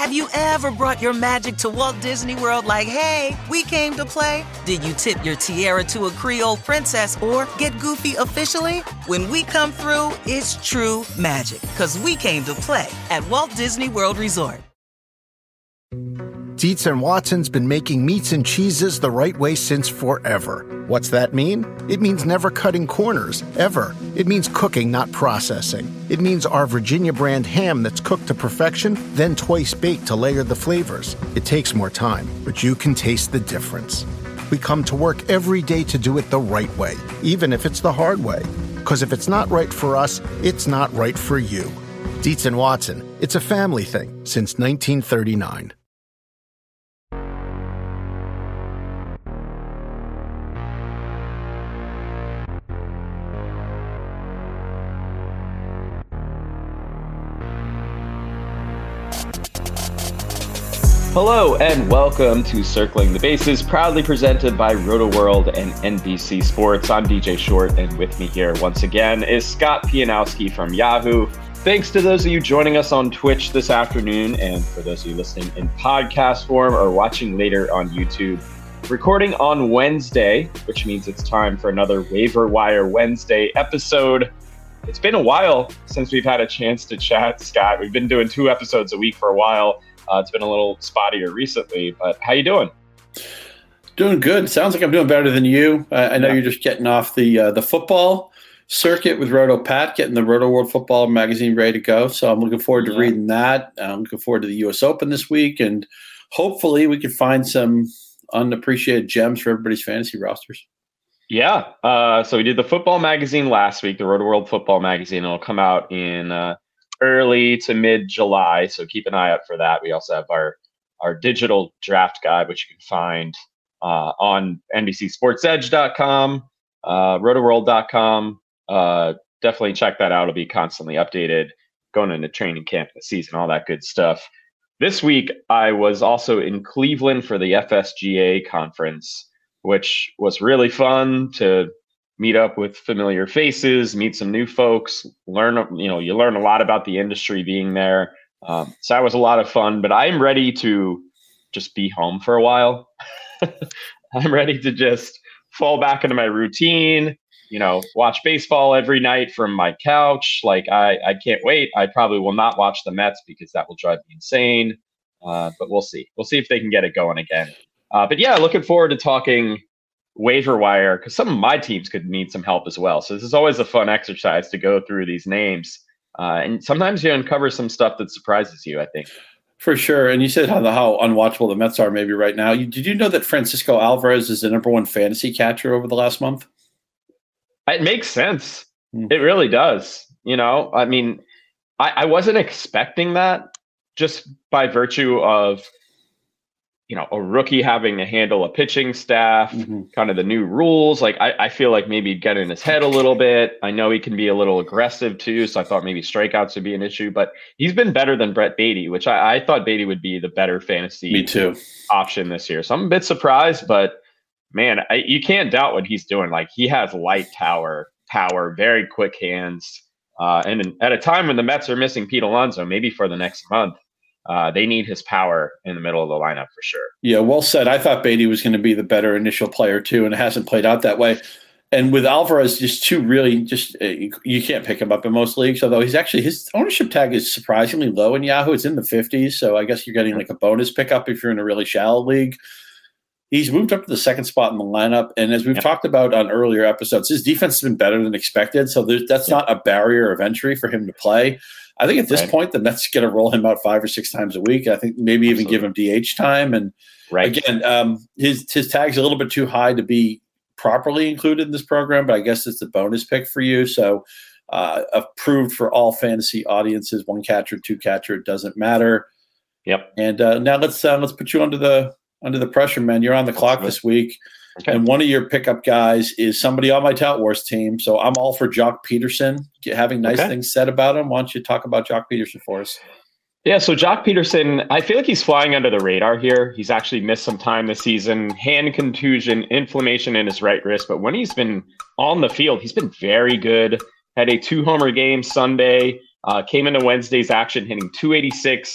Have you ever brought your magic to Walt Disney World like, hey, we came to play? Did you tip your tiara to a Creole princess or get goofy officially? When we come through, it's true magic, because we came to play at Walt Disney World Resort. Dietz and Watson's been making meats and cheeses the right way since forever. What's that mean? It means never cutting corners, ever. It means cooking, not processing. It means our Virginia brand ham that's cooked to perfection, then twice baked to layer the flavors. It takes more time, but you can taste the difference. We come to work every day to do it the right way, even if it's the hard way. Because if it's not right for us, it's not right for you. Dietz and Watson, it's a family thing since 1939. Hello and welcome to Circling the Bases, proudly presented by RotoWorld and NBC Sports. I'm DJ Short, and with me here once again is Scott Pianowski from Yahoo. Thanks to those of you joining us on Twitch this afternoon, and for those of you listening in podcast form or watching later on YouTube. Recording on Wednesday, which means it's time for another Waiver Wire Wednesday episode. It's been a while since we've had a chance to chat, Scott. We've been doing 2 episodes a week for a while. It's been a little spottier recently, but how you doing? Doing good. Sounds like I'm doing better than you. I know you're just getting off the football circuit with Roto Pat, getting the Roto World Football magazine ready to go. So I'm looking forward to reading that. I'm looking forward to the U.S. Open this week, and hopefully we can find some unappreciated gems for everybody's fantasy rosters. Yeah. So we did the football magazine last week, the Roto World Football magazine. It'll come out in early to mid-July, so keep an eye out for that. We also have our digital draft guide, which you can find on NBCSportsEdge.com, RotoWorld.com. Definitely check that out. It'll be constantly updated, going into training camp, the season, all that good stuff. This week, I was also in Cleveland for the FSGA conference, which was really fun to meet up with familiar faces, meet some new folks, you learn a lot about the industry being there. So that was a lot of fun, but I'm ready to just be home for a while. I'm ready to just fall back into my routine, watch baseball every night from my couch. Like I can't wait. I probably will not watch the Mets because that will drive me insane. But we'll see. We'll see if they can get it going again. But yeah, looking forward to talking waiver wire, because some of my teams could need some help as well. So this is always a fun exercise to go through these names. And sometimes you uncover some stuff that surprises you, I think. For sure. And you said how unwatchable the Mets are maybe right now. Did you know that Francisco Alvarez is the #1 fantasy catcher over the last month? It makes sense. It really does. I mean, I wasn't expecting that just by virtue of a rookie having to handle a pitching staff, kind of the new rules. Like, I feel like maybe he'd get in his head a little bit. I know he can be a little aggressive too, so I thought maybe strikeouts would be an issue, but he's been better than Brett Beatty, which I thought Beatty would be the better fantasy option this year. So I'm a bit surprised, but man, you can't doubt what he's doing. Like, he has light power, very quick hands. And at a time when the Mets are missing Pete Alonso, maybe for the next month, they need his power in the middle of the lineup for sure. Yeah, well said. I thought Beatty was going to be the better initial player too, and it hasn't played out that way. And with Alvarez, you can't pick him up in most leagues, although his ownership tag is surprisingly low in Yahoo. It's in the 50s, so I guess you're getting like a bonus pickup if you're in a really shallow league. He's moved up to the second spot in the lineup, and as we've talked about on earlier episodes, his defense has been better than expected, so that's not a barrier of entry for him to play. I think at this point, the Mets going to roll him out 5 or 6 times a week. I think maybe even give him DH time. And again, his tag's a little bit too high to be properly included in this program, but I guess it's a bonus pick for you. So approved for all fantasy audiences, 1 catcher, 2 catcher, it doesn't matter. Yep. And now let's put you under the pressure, man. You're on the clock this week. Okay. And one of your pickup guys is somebody on my Tout Wars team. So I'm all for Jock Peterson, having nice things said about him. Why don't you talk about Jock Peterson for us? Yeah, so Jock Peterson, I feel like he's flying under the radar here. He's actually missed some time this season, hand contusion, inflammation in his right wrist. But when he's been on the field, he's been very good. Had a 2-homer game Sunday, came into Wednesday's action hitting .286,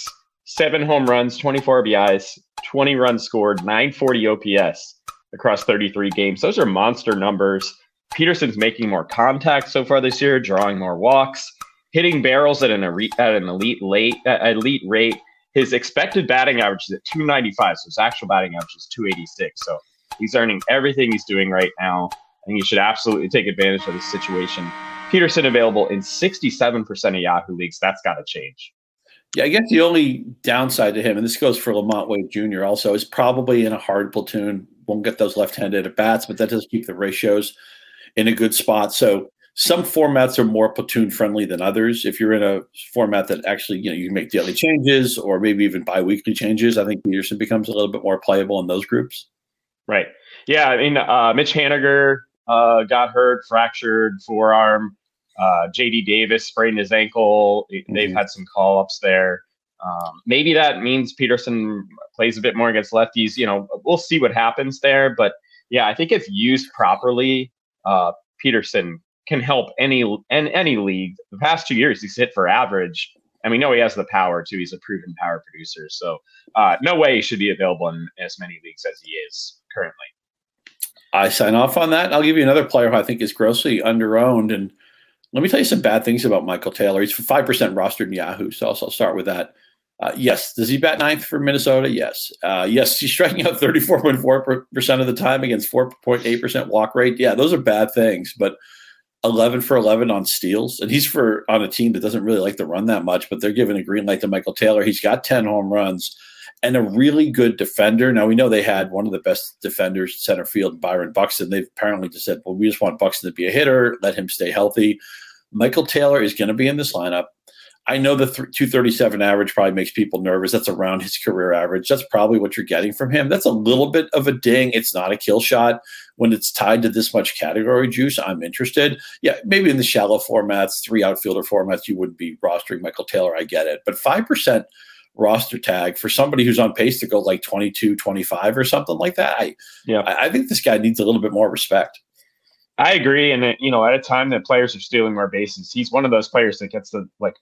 7 home runs, 24 RBIs, 20 runs scored, 940 OPS across 33 games. Those are monster numbers. Peterson's making more contact so far this year, drawing more walks, hitting barrels at an elite rate. His expected batting average is at 295, so his actual batting average is 286. So he's earning everything he's doing right now, and you should absolutely take advantage of this situation. Peterson available in 67% of Yahoo leagues. That's got to change. Yeah, I guess the only downside to him, and this goes for Lamont Wade Jr. also, is probably in a hard platoon. Won't get those left-handed at bats, but that does keep the ratios in a good spot. So some formats are more platoon friendly than others. If you're in a format that actually, you can make daily changes or maybe even bi-weekly changes, I think Peterson becomes a little bit more playable in those groups. Right. Yeah. I mean, Mitch Haniger got hurt, fractured forearm. JD Davis sprained his ankle. They've had some call-ups there. Maybe that means Peterson plays a bit more against lefties. We'll see what happens there. But yeah, I think if used properly, Peterson can help any league. The past 2 years, he's hit for average, and we know he has the power too. He's a proven power producer. So no way he should be available in as many leagues as he is currently. I sign off on that. I'll give you another player who I think is grossly underowned. And let me tell you some bad things about Michael Taylor. He's 5% rostered in Yahoo, so I'll start with that. Yes. Does he bat ninth for Minnesota? Yes. Yes, he's striking out 34.4% of the time against 4.8% walk rate. Yeah, those are bad things, but 11 for 11 on steals. And he's on a team that doesn't really like to run that much, but they're giving a green light to Michael Taylor. He's got 10 home runs and a really good defender. Now, we know they had one of the best defenders in center field, Byron Buxton. They've apparently just said, well, we just want Buxton to be a hitter, let him stay healthy. Michael Taylor is going to be in this lineup. I know the 237 average probably makes people nervous. That's around his career average. That's probably what you're getting from him. That's a little bit of a ding. It's not a kill shot. When it's tied to this much category juice, I'm interested. Yeah, maybe in the shallow formats, 3 outfielder formats, you wouldn't be rostering Michael Taylor. I get it. But 5% roster tag for somebody who's on pace to go like 22, 25 or something like that. I think this guy needs a little bit more respect. I agree. And, at a time that players are stealing more bases, he's one of those players that gets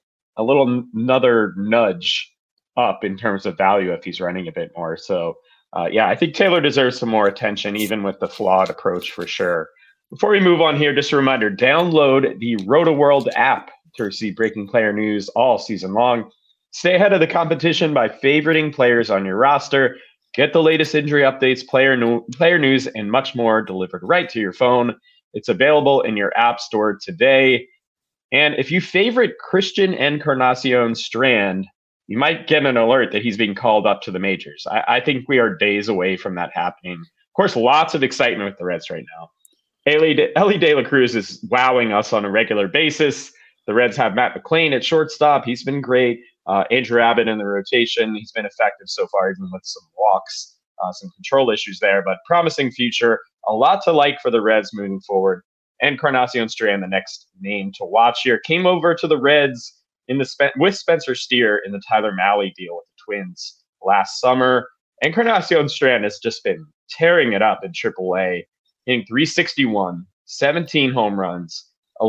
another nudge up in terms of value if he's running a bit more. So, I think Taylor deserves some more attention, even with the flawed approach for sure. Before we move on here, just a reminder, download the RotoWorld app to receive breaking player news all season long. Stay ahead of the competition by favoriting players on your roster. Get the latest injury updates, player news, and much more delivered right to your phone. It's available in your app store today. And if you favorite Christian Encarnacion Strand, you might get an alert that he's being called up to the majors. I think we are days away from that happening. Of course, lots of excitement with the Reds right now. Elly De La Cruz is wowing us on a regular basis. The Reds have Matt McLain at shortstop. He's been great. Andrew Abbott in the rotation. He's been effective so far, even with some walks, some control issues there, but promising future. A lot to like for the Reds moving forward. Encarnacion Strand, the next name to watch here, came over to the Reds with Spencer Steer in the Tyler Mahle deal with the Twins last summer. Encarnacion Strand has just been tearing it up in AAA, hitting .361, 17 home runs,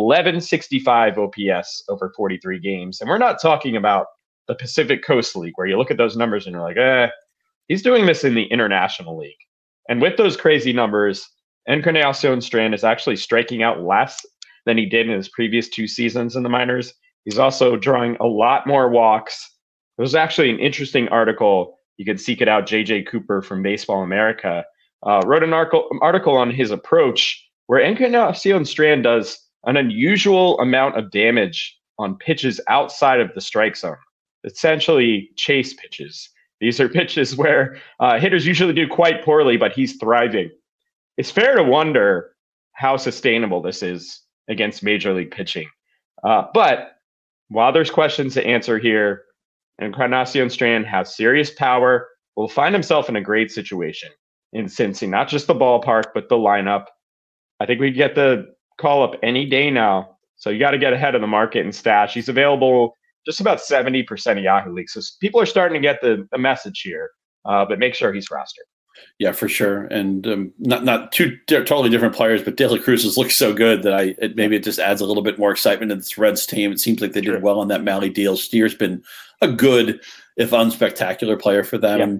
1165 OPS over 43 games. And we're not talking about the Pacific Coast League, where you look at those numbers and you're like, he's doing this in the International League. And with those crazy numbers, Encarnacion Strand is actually striking out less than he did in his previous 2 seasons in the minors. He's also drawing a lot more walks. There's actually an interesting article. You can seek it out. JJ Cooper from Baseball America wrote an article on his approach where Encarnacion Strand does an unusual amount of damage on pitches outside of the strike zone, essentially chase pitches. These are pitches where hitters usually do quite poorly, but he's thriving. It's fair to wonder how sustainable this is against major league pitching. But while there's questions to answer here, Encarnacion Strand has serious power, will find himself in a great situation in Cincy, not just the ballpark, but the lineup. I think we get the call up any day now. So you got to get ahead of the market and stash. He's available just about 70% of Yahoo leagues. So people are starting to get the message here, but make sure he's rostered. Yeah, for sure. And not two totally different players, but De La Cruz has looked so good that maybe it just adds a little bit more excitement to this Reds team. It seems like they did well on that Mahle deal. Steer's been a good if unspectacular player for them. Yep. And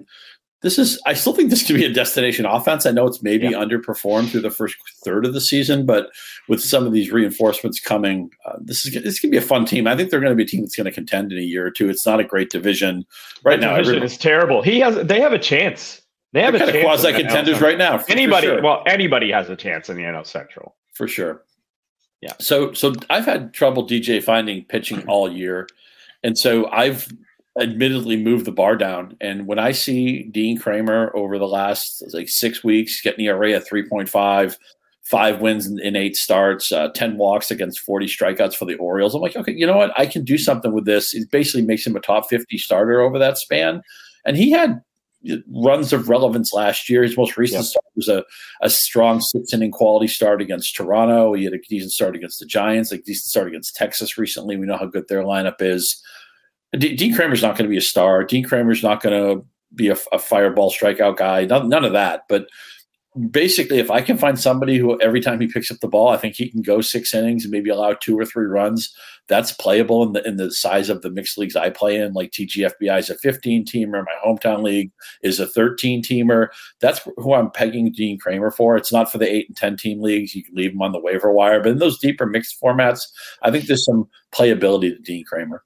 I still think this could be a destination offense. I know it's maybe underperformed through the first third of the season, but with some of these reinforcements coming, this going to be a fun team. I think they're going to be a team that's going to contend in a year or two. It's not a great division right now. Division is terrible. They have a chance. They have a chance. Quasi contenders right now. Anybody has a chance in the NL Central for sure. Yeah. So I've had trouble, DJ, finding pitching all year, and so I've admittedly moved the bar down. And when I see Dean Kramer over the last 6 weeks getting ERA at 3.5, 5 wins in 8 starts, 10 walks against 40 strikeouts for the Orioles, I'm like, okay, you know what? I can do something with this. It basically makes him a top 50 starter over that span. And he had runs of relevance last year. His most recent start was a strong 6-inning quality start against Toronto. He had a decent start against the Giants, a decent start against Texas recently. We know how good their lineup is. Dean Kramer's not going to be a star. Dean Kramer's not going to be a fireball strikeout guy. None of that. But basically, if I can find somebody who every time he picks up the ball, I think he can go 6 innings and maybe allow 2 or 3 runs, that's playable in the size of the mixed leagues I play in. Like TGFBI is a 15-teamer. My hometown league is a 13-teamer. That's who I'm pegging Dean Kramer for. It's not for the 8 and 10-team leagues. You can leave him on the waiver wire. But in those deeper mixed formats, I think there's some playability to Dean Kramer.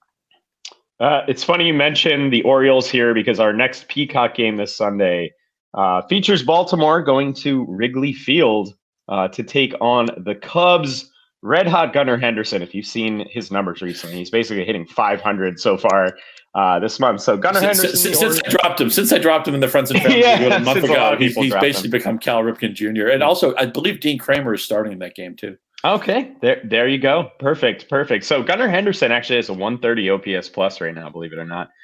It's funny you mentioned the Orioles here because our next Peacock game this Sunday features Baltimore going to Wrigley Field to take on the Cubs. Red hot Gunnar Henderson, if you've seen his numbers recently, he's basically hitting 500 so far this month. So Gunnar Henderson. Since I dropped him in the Friends and Family a month ago, he's basically become Cal Ripken Jr. And also, I believe Dean Kramer is starting in that game too. Okay, there you go. Perfect. So Gunnar Henderson actually has a 130 OPS plus right now, believe it or not.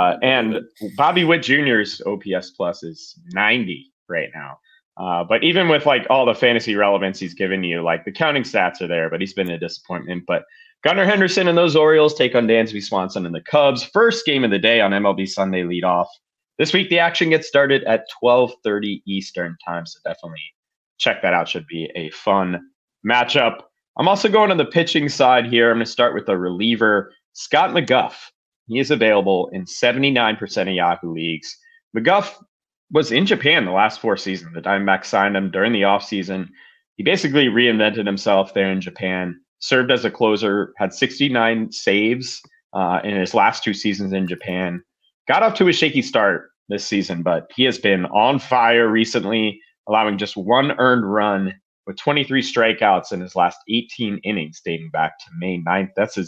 And Bobby Witt Jr.'s OPS plus is 90 right now. But even with all the fantasy relevance he's given you, the counting stats are there, but he's been a disappointment. But Gunnar Henderson and those Orioles take on Dansby Swanson and the Cubs. First game of the day on MLB Sunday leadoff. This week, the action gets started at 12:30 Eastern time, so definitely check that out. Should be a fun matchup. I'm also going on the pitching side here. I'm going to start with the reliever, Scott McGough. He is available in 79% of Yahoo leagues. McGough was in Japan the last 4 seasons. The Diamondbacks signed him during the offseason. He basically reinvented himself there in Japan, served as a closer, had 69 saves in his last 2 seasons in Japan. Got off to a shaky start this season, but he has been on fire recently, allowing just 1 earned run with 23 strikeouts in his last 18 innings dating back to May 9th. That's a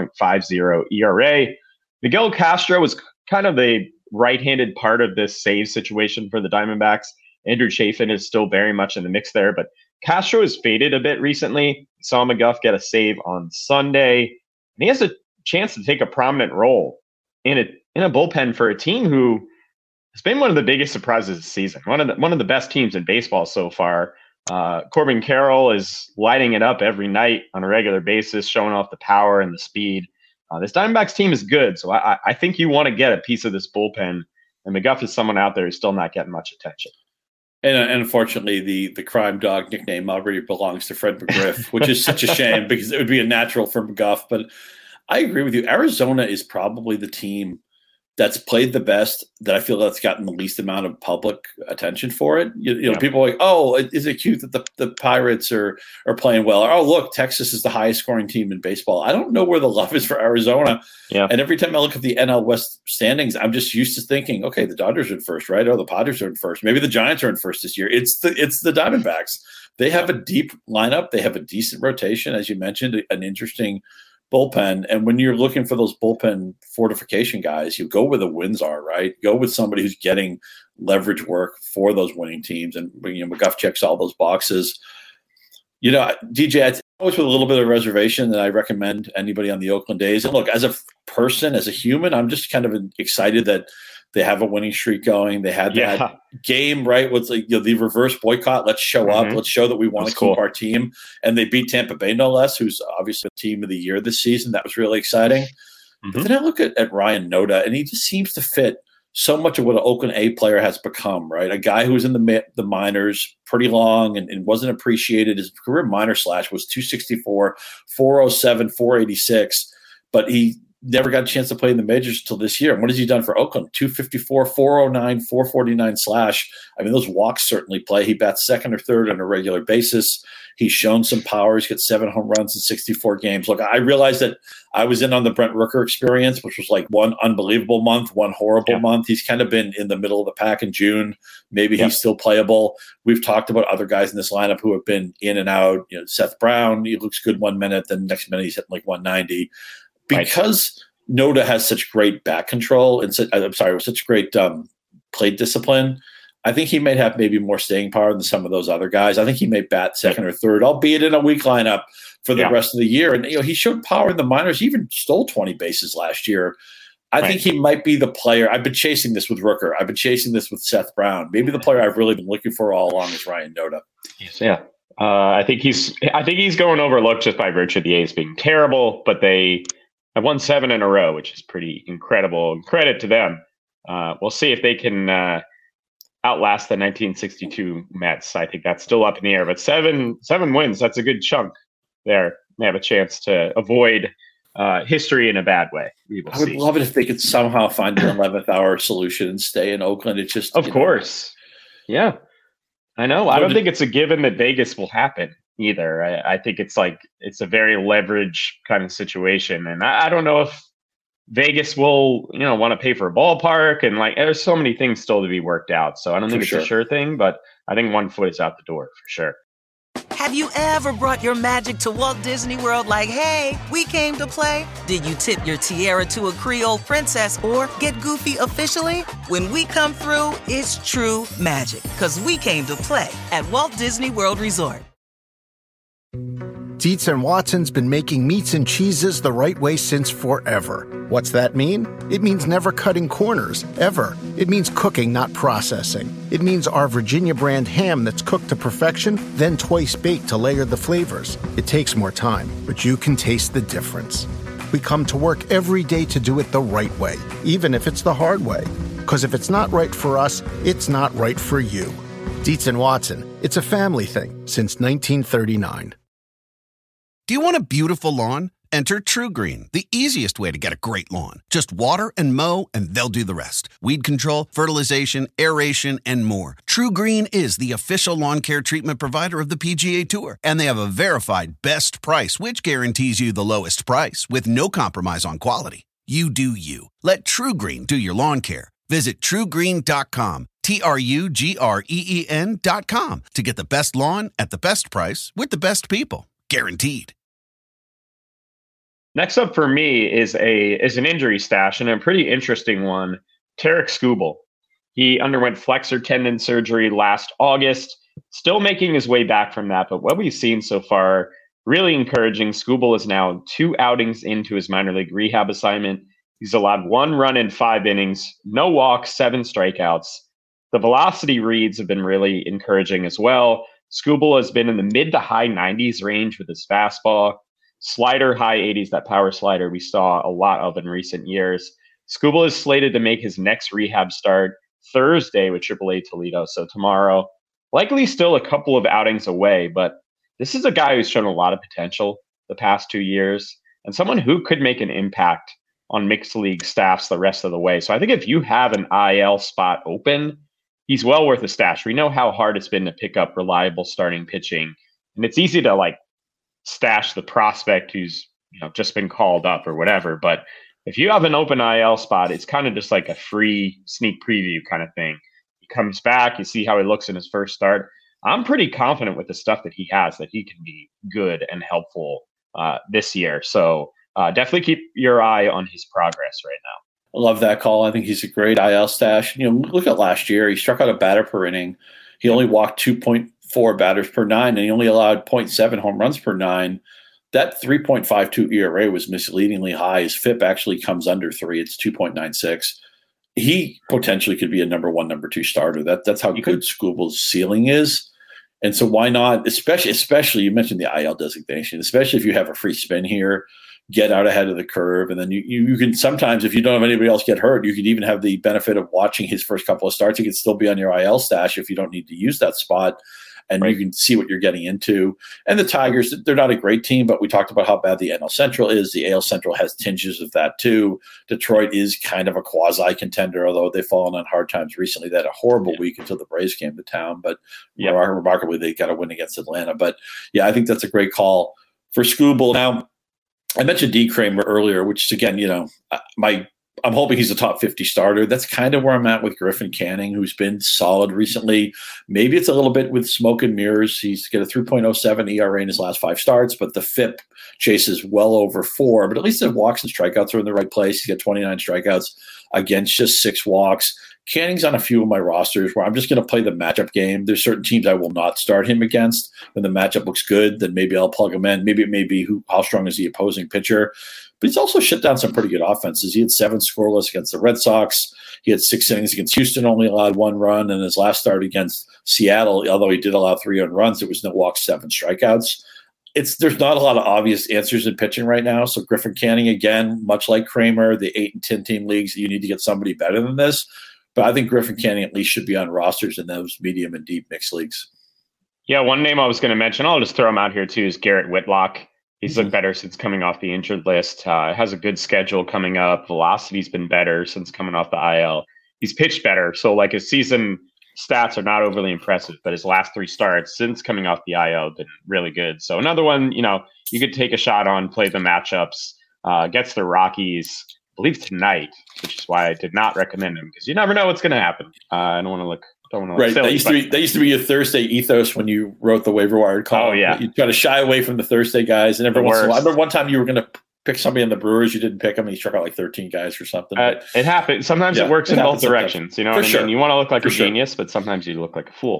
0.50 ERA. Miguel Castro was kind of the right-handed part of this save situation for the Diamondbacks. Andrew Chafin is still very much in the mix there, but Castro has faded a bit recently. Saw McGough get a save on Sunday, and he has a chance to take a prominent role in a bullpen for a team who has been one of the biggest surprises this season. One of the best teams in baseball so far. Corbin Carroll is lighting it up every night on a regular basis, showing off the power and the speed. This Diamondbacks team is good, so I think you want to get a piece of this bullpen, and McGough is someone out there who's still not getting much attention. And unfortunately, the crime dog nickname already belongs to Fred McGriff, which is such a shame because it would be a natural for McGough. But I agree with you. Arizona is probably the team that's played the best, that I feel that's gotten the least amount of public attention for it. You know, people are like, oh, is it cute that the Pirates are playing well? Or, oh, look, Texas is the highest scoring team in baseball. I don't know where the love is for Arizona. Yeah. And every time I look at the NL West standings, I'm just used to thinking, okay, the Dodgers are in first, right? Oh, the Padres are in first. Maybe the Giants are in first this year. It's the Diamondbacks. They have a deep lineup. They have a decent rotation, as you mentioned, an interesting bullpen. And when you're looking for those bullpen fortification guys, you go where the wins are, right? Go with somebody who's getting leverage work for those winning teams. And McGough checks all those boxes. DJ, I always with a little bit of reservation that I recommend anybody on the Oakland A's. And look, as a person, as a human, I'm just kind of excited that they have a winning streak going. They had that game, right? With the reverse boycott. Let's show up. Let's show that we want to keep our team. And they beat Tampa Bay, no less, who's obviously the team of the year this season. That was really exciting. But then I look at Ryan Noda, and he just seems to fit so much of what an Oakland A player has become, right? A guy who was in the minors pretty long and wasn't appreciated. His career minor slash was 264, 407, 486. But he never got a chance to play in the majors until this year. And what has he done for Oakland? 254, 409, 449 slash. I mean, those walks certainly play. He bats second or third on a regular basis. He's shown some power. He's got 7 home runs in 64 games. Look, I realized that I was in on the Brent Rooker experience, which was like one unbelievable month, one horrible month. He's kind of been in the middle of the pack in June. Maybe he's still playable. We've talked about other guys in this lineup who have been in and out. You know, Seth Brown, he looks good 1 minute, then next minute he's hitting like 190. Because Noda has such great back control and such great plate discipline, I think he might have maybe more staying power than some of those other guys. I think he may bat second or third, albeit in a weak lineup for the rest of the year. And he showed power in the minors. He even stole 20 bases last year. I think he might be the player. I've been chasing this with Rooker. I've been chasing this with Seth Brown. Maybe the player I've really been looking for all along is Ryan Noda. Yeah. I think he's going overlooked just by virtue of the A's being terrible, but they have won 7 in a row, which is pretty incredible. Credit to them. We'll see if they can outlast the 1962 Mets. I think that's still up in the air, but seven wins, that's a good chunk there. They have a chance to avoid history in a bad way. I would love it if they could somehow find an 11th hour solution and stay in Oakland. It's just, of course. Yeah, I know. I don't think it's a given that Vegas will happen either. I think it's a very leverage kind of situation. And I don't know if Vegas will, want to pay for a ballpark, and there's so many things still to be worked out. So I don't think it's a sure thing, but I think 1 foot is out the door for sure. Have you ever brought your magic to Walt Disney World like, hey, we came to play? Did you tip your tiara to a Creole princess or get goofy officially? When we come through, it's true magic, because we came to play at Walt Disney World Resort. Dietz & Watson's been making meats and cheeses the right way since forever. What's that mean? It means never cutting corners, ever. It means cooking, not processing. It means our Virginia brand ham that's cooked to perfection, then twice baked to layer the flavors. It takes more time, but you can taste the difference. We come to work every day to do it the right way, even if it's the hard way. Because if it's not right for us, it's not right for you. Dietz & Watson, it's a family thing since 1939. Do you want a beautiful lawn? Enter TruGreen, the easiest way to get a great lawn. Just water and mow, and they'll do the rest. Weed control, fertilization, aeration, and more. TruGreen is the official lawn care treatment provider of the PGA Tour, and they have a verified best price, which guarantees you the lowest price with no compromise on quality. You do you. Let TruGreen do your lawn care. Visit TruGreen.com, TruGreen.com, to get the best lawn at the best price with the best people. Guaranteed. Next up for me is an injury stash, and a pretty interesting one. Tarik Skubal. He underwent flexor tendon surgery last August, still making his way back from that. But what we've seen so far, really encouraging. Skubal is now 2 outings into his minor league rehab assignment. He's allowed 1 run in 5 innings, no walks, 7 strikeouts. The velocity reads have been really encouraging as well. Skubal has been in the mid to high 90s range with his fastball. Slider, high 80s, that power slider we saw a lot of in recent years. Skubal is slated to make his next rehab start Thursday with AAA Toledo, so tomorrow. Likely still a couple of outings away, but this is a guy who's shown a lot of potential the past 2 years, and someone who could make an impact on mixed league staffs the rest of the way. So I think if you have an IL spot open, he's well worth a stash. We know how hard it's been to pick up reliable starting pitching, and it's easy to stash the prospect who's just been called up or whatever. But if you have an open IL spot, it's kind of just like a free sneak preview kind of thing. He comes back, you see how he looks in his first start. I'm pretty confident with the stuff that he has that he can be good and helpful this year. So definitely keep your eye on his progress right now. I love that call. I think he's a great IL stash. Look at last year. He struck out a batter per inning. He only walked 2.4 batters per 9, and he only allowed 0.7 home runs per 9. That 3.52 ERA was misleadingly high. His FIP actually comes under 3. It's 2.96. He potentially could be a number 1, number 2 starter. That's how good Skubal's ceiling is. And so why not, especially you mentioned the IL designation, especially if you have a free spin here, get out ahead of the curve. And then you can sometimes, if you don't have anybody else get hurt, you can even have the benefit of watching his first couple of starts. He could still be on your IL stash if you don't need to use that spot. and you can see what you're getting into. And the Tigers, they're not a great team, but we talked about how bad the NL Central is. The AL Central has tinges of that too. Detroit is kind of a quasi-contender, although they've fallen on hard times recently. They had a horrible week until the Braves came to town, but remarkably, they got a win against Atlanta. But yeah, I think that's a great call for Skubal. Now, I mentioned D. Kramer earlier, which is, again, I'm hoping he's a top 50 starter. That's kind of where I'm at with Griffin Canning, who's been solid recently. Maybe it's a little bit with smoke and mirrors. He's got a 3.07 ERA in his last 5 starts, but the FIP chases well over 4. But at least the walks and strikeouts are in the right place. He's got 29 strikeouts against just 6 walks. Canning's on a few of my rosters where I'm just going to play the matchup game. There's certain teams I will not start him against. When the matchup looks good, then maybe I'll plug him in. Maybe it may be how strong is the opposing pitcher. But he's also shut down some pretty good offenses. He had 7 scoreless against the Red Sox. He had 6 innings against Houston, only allowed 1 run. And his last start against Seattle, although he did allow 3 earned runs, it was no walks, 7 strikeouts. There's not a lot of obvious answers in pitching right now. So Griffin Canning, again, much like Kramer, the 8 and 10 team leagues, you need to get somebody better than this. But I think Griffin Canning at least should be on rosters in those medium and deep mixed leagues. Yeah, one name I was going to mention, I'll just throw him out here too, is Garrett Whitlock. He's looked better since coming off the injured list. Has a good schedule coming up. Velocity's been better since coming off the IL. He's pitched better. So like his season stats are not overly impressive, but his last 3 starts since coming off the IL have been really good. So another one, you could take a shot on, play the matchups, gets the Rockies, I believe tonight, which is why I did not recommend him because you never know what's going to happen. I don't want to look right. Silly, that used to be your Thursday ethos when you wrote the waiver wire column. Oh yeah, you try to shy away from the Thursday guys, and every once in a while, I remember one time you were going to pick somebody in the Brewers, you didn't pick him, and he struck out like 13 guys or something. It happens. Sometimes it works in both directions. You know, sure. You want to look like a genius, but sometimes you look like a fool.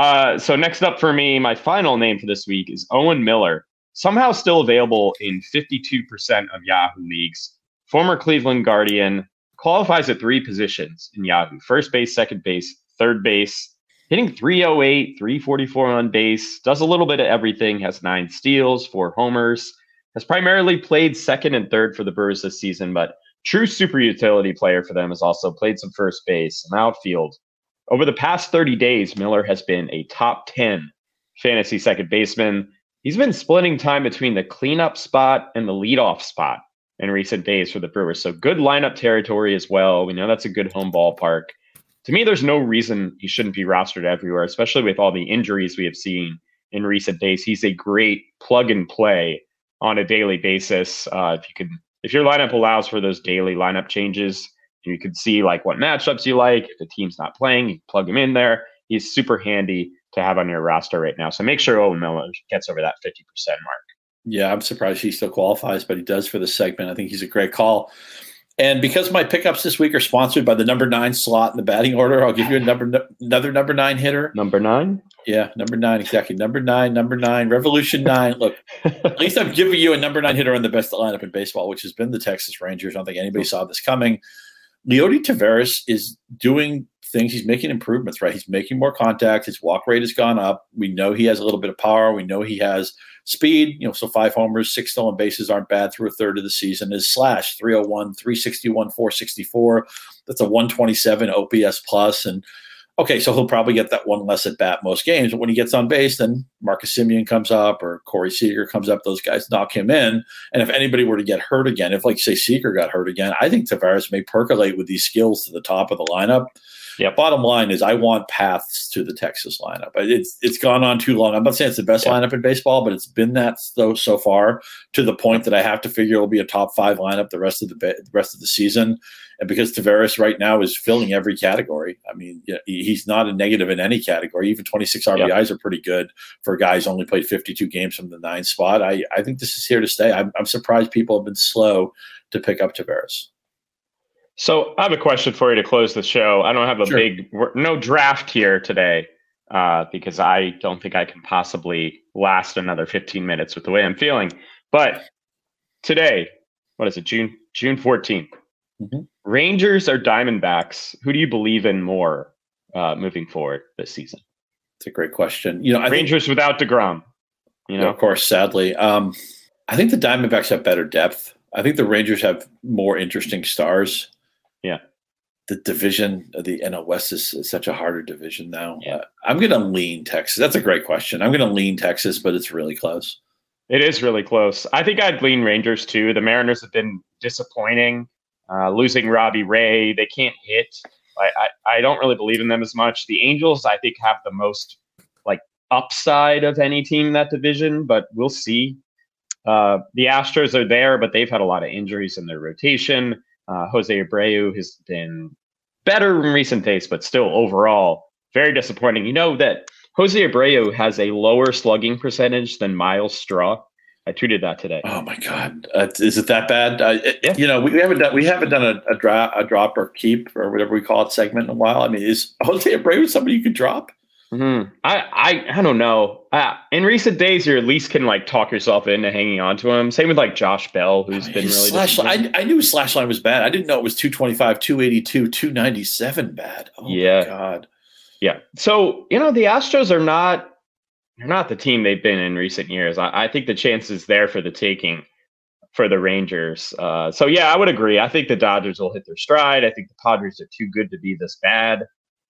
So next up for me, my final name for this week is Owen Miller. Somehow still available in 52% of Yahoo leagues. Former Cleveland Guardian, qualifies at 3 positions in Yahoo: first base, second base, third base. Hitting 308, 344 on base, does a little bit of everything, has 9 steals, 4 homers, has primarily played second and third for the Brewers this season, but true super utility player for them, has also played some first base and outfield. Over the past 30 days, Miller has been a top 10 fantasy second baseman. He's been splitting time between the cleanup spot and the leadoff spot in recent days for the Brewers. So good lineup territory as well. We know that's a good home ballpark. To me, there's no reason he shouldn't be rostered everywhere, especially with all the injuries we have seen in recent days. He's a great plug and play on a daily basis. If your lineup allows for those daily lineup changes, you could see like what matchups you like. If the team's not playing, you plug him in there. He's super handy to have on your roster right now. So make sure Owen Miller gets over that 50% mark. Yeah, I'm surprised he still qualifies, but he does for this segment. I think he's a great call. And because my pickups this week are sponsored by the number 9 slot in the batting order, I'll give you another number 9 hitter. Number 9? Yeah, number 9, exactly. Number 9, Revolution 9. Look, at least I'm giving you a number 9 hitter on the best lineup in baseball, which has been the Texas Rangers. I don't think anybody saw this coming. Leody Taveras is doing things. He's making improvements, right? He's making more contact. His walk rate has gone up. We know he has a little bit of power. We know he has speed, so 5 homers, 6 stolen bases aren't bad through a third of the season. His slash, 301, 361, 464. That's a 127 OPS plus. And okay, so he'll probably get that one less at bat most games. But when he gets on base, then Marcus Semien comes up or Corey Seager comes up. Those guys knock him in. And if anybody were to get hurt again, if like say Seager got hurt again, I think Taveras may percolate with these skills to the top of the lineup. Yeah. Bottom line is I want paths to the Texas lineup. It's gone on too long. I'm not saying it's the best lineup in baseball, but it's been that so far to the point that I have to figure it'll be a top 5 lineup the rest of the season. And because Taveras right now is filling every category. I mean, he's not a negative in any category. Even 26 RBIs are pretty good for guys only played 52 games from the 9 spot. I think this is here to stay. I'm surprised people have been slow to pick up Taveras. So I have a question for you to close the show. I don't have no draft here today because I don't think I can possibly last another 15 minutes with the way I'm feeling. But today, what is it, June 14th? Mm-hmm. Rangers or Diamondbacks? Who do you believe in more moving forward this season? It's a great question. Rangers without DeGrom. Of course, sadly. I think the Diamondbacks have better depth. I think the Rangers have more interesting stars. Yeah. the division of the NL West is such a harder division now. Yeah. I'm going to lean Texas. That's a great question. I'm going to lean Texas, but it's really close. It is really close. I think I'd lean Rangers too. The Mariners have been disappointing, losing Robbie Ray. They can't hit. I don't really believe in them as much. The Angels, I think, have the most upside of any team in that division, but we'll see. The Astros are there, but they've had a lot of injuries in their rotation. Jose Abreu has been better in recent days, but still overall very disappointing. You know that Jose Abreu has a lower slugging percentage than Miles Straw. I tweeted that today. Oh my God, is it that bad? Yeah. You know, we haven't done a drop or keep or whatever we call it segment in a while. I mean, is Jose Abreu somebody you could drop? Mm-hmm. I don't know. In recent days, you at least can talk yourself into hanging on to him. Same with Josh Bell, who's been really. I knew his slash line was bad. I didn't know it was 225, 282, 297 bad. Oh yeah. My God. Yeah. So the Astros are not. They're not the team they've been in recent years. I think the chance is there for the taking for the Rangers. So yeah, I would agree. I think the Dodgers will hit their stride. I think the Padres are too good to be this bad.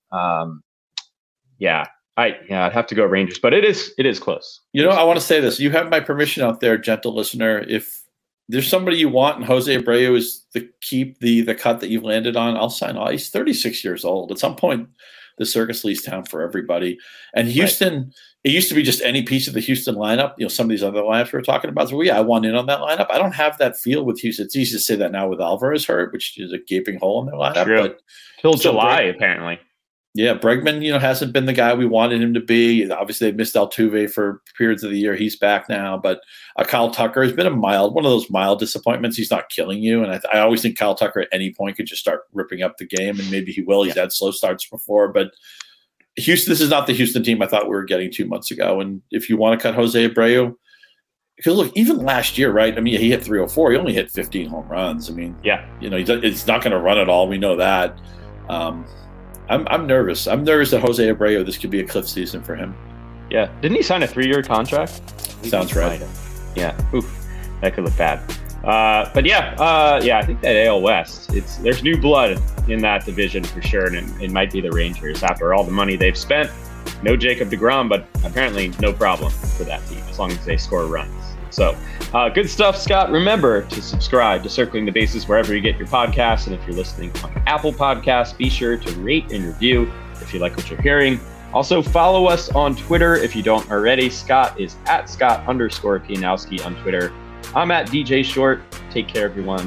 Yeah, I'd have to go Rangers, but it is close. I want to say this. You have my permission out there, gentle listener. If there's somebody you want and Jose Abreu is the cut that you've landed on, I'll sign on. He's 36 years old. At some point, the circus leaves town for everybody. And Houston, It used to be just any piece of the Houston lineup. Some of these other lineups we were talking about. So I want in on that lineup. I don't have that feel with Houston. It's easy to say that now with Alvarez hurt, which is a gaping hole in their lineup. True. But till July, apparently. Yeah, Bregman, hasn't been the guy we wanted him to be. Obviously, they missed Altuve for periods of the year. He's back now. But Kyle Tucker has been one of those mild disappointments. He's not killing you. And I always think Kyle Tucker at any point could just start ripping up the game, and maybe he will. He's had slow starts before. But Houston, this is not the Houston team I thought we were getting 2 months ago. And if you want to cut Jose Abreu, because look, even last year, right? I mean, he hit 304. He only hit 15 home runs. I mean, he's not going to run it all. We know that. I'm nervous. I'm nervous that Jose Abreu, this could be a cliff season for him. Yeah. Didn't he sign a 3-year contract? Sounds right. Yeah. Oof. That could look bad. But I think that AL West, there's new blood in that division for sure, and it might be the Rangers after all the money they've spent. No Jacob deGrom, but apparently no problem for that team as long as they score runs. So good stuff, Scott. Remember to subscribe to Circling the Bases wherever you get your podcasts. And if you're listening on Apple Podcasts, be sure to rate and review if you like what you're hearing. Also, follow us on Twitter if you don't already. Scott is at Scott_Pianowski on Twitter. I'm at DJ Short. Take care, everyone.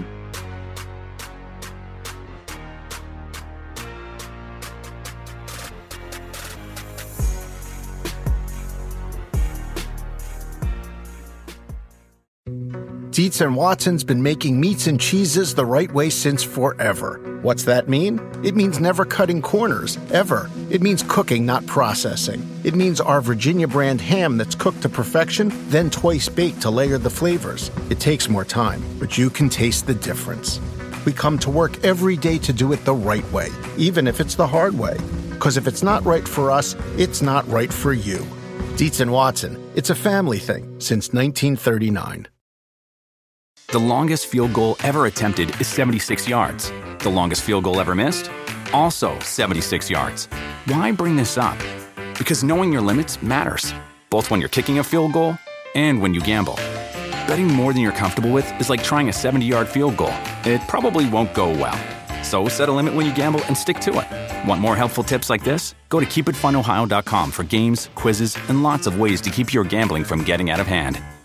Dietz & Watson's been making meats and cheeses the right way since forever. What's that mean? It means never cutting corners, ever. It means cooking, not processing. It means our Virginia brand ham that's cooked to perfection, then twice baked to layer the flavors. It takes more time, but you can taste the difference. We come to work every day to do it the right way, even if it's the hard way. Because if it's not right for us, it's not right for you. Dietz & Watson, it's a family thing since 1939. The longest field goal ever attempted is 76 yards. The longest field goal ever missed? Also 76 yards. Why bring this up? Because knowing your limits matters, both when you're kicking a field goal and when you gamble. Betting more than you're comfortable with is like trying a 70-yard field goal. It probably won't go well. So set a limit when you gamble and stick to it. Want more helpful tips like this? Go to keepitfunohio.com for games, quizzes, and lots of ways to keep your gambling from getting out of hand.